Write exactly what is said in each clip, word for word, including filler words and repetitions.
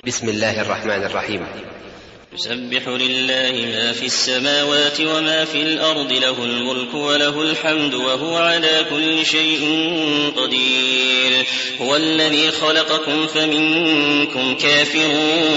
بسم الله الرحمن الرحيم. يسبح لله ما في السماوات وما في الأرض، له الملك وله الحمد وهو على كل شيء قدير. هو الذي خلقكم فمنكم كافر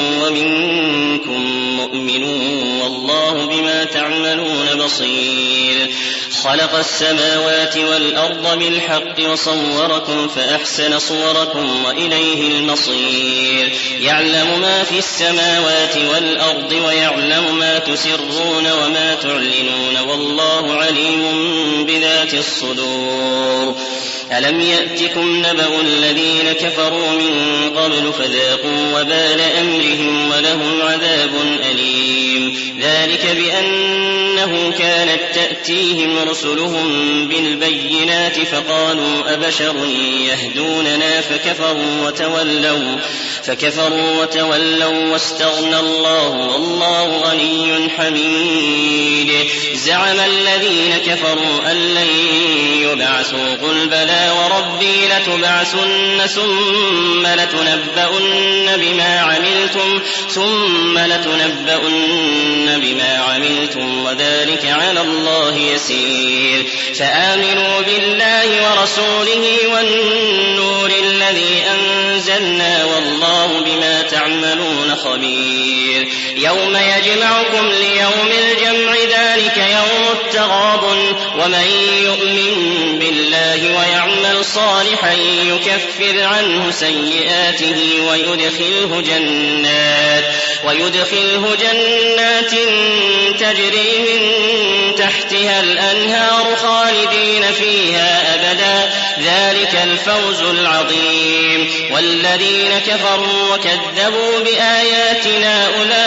ومنكم مؤمن، والله بما تعملون بصير. خلق السماوات والأرض بالحق وصوركم فأحسن صوركم وإليه المصير. يعلم ما في السماوات والأرض ويعلم ما تسرون وما تعلنون، والله عليم بذات الصدور. ألم يأتكم نبأ الذين كفروا من قبل فذاقوا وبال أمرهم ولهم عذاب أليم. ذلك بأنه كانت تأتيهم رسلهم بالبينات فقالوا أبشر يهدوننا فكفروا وتولوا, فكفروا وتولوا واستغنى الله والله غني حميد. زعم الذين كفروا أن لن يبعثوا، قل بلى وربي لتبعثن ثم لتنبؤن بما عملتم ثم لتنبؤن بما عملتم وذلك على الله يسير. فآمنوا بالله ورسوله والنور الذي أنزلنا والله بما تعملون خبير. يوم يجمعكم ليوم الجمع ذلك يوم التغابن، ومن يؤمن بالله ويعمل صالحا يكفر عنه سيئاته ويدخله جنات ويدخله جنات تجري من تحتها الأنهار خالدين فيها أبدا، ذلك الفوز العظيم. والذين كفروا وكذبوا بآياتنا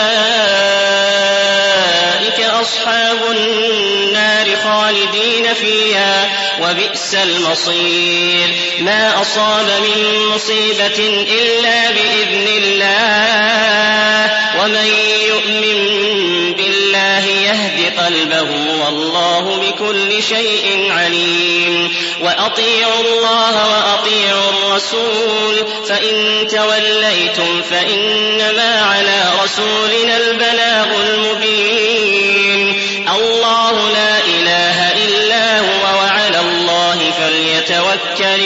أولئك أصحاب النار خالدين فيها وبئس المصير. ما أصاب من مصيبة إلا بإذن الله، ومن يؤمن بالله يهد قلبه والله بكل شيء عليم. وأطيعوا الله وأطيعوا الرسول، فإن توليتم فإنما على رسولنا البلاغ المبين. الله لا إله إلا هو وعلى الله فليتوكل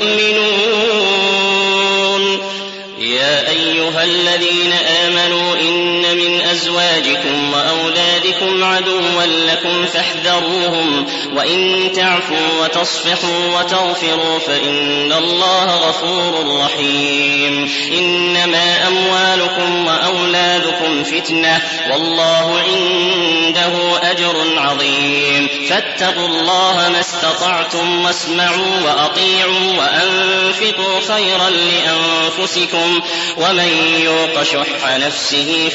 المؤمنون. يا أيها الذين آمنوا إن من أزواجكم وأولادكم عدوا لكم فاحذروهم، وإن تعفوا وتصفحوا وتغفروا فإن الله غفور رحيم. إنما أموالكم وأولادكم فتنة والله عنده أجر عظيم. فاتقوا الله ما استطعتم واسمعوا وأطيعوا وأنفقوا خيرا لأنفسكم، ومن يوق شح نفسه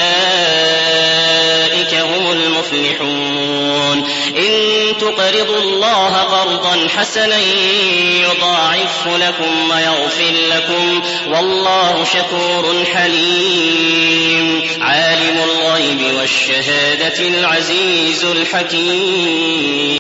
فأولئك هم المفلحون. إن تقرضوا الله قرضا حسنا يضاعفه لكم ويغفر لكم والله شكور حليم. عالم الغيب والشهادة العزيز الحكيم.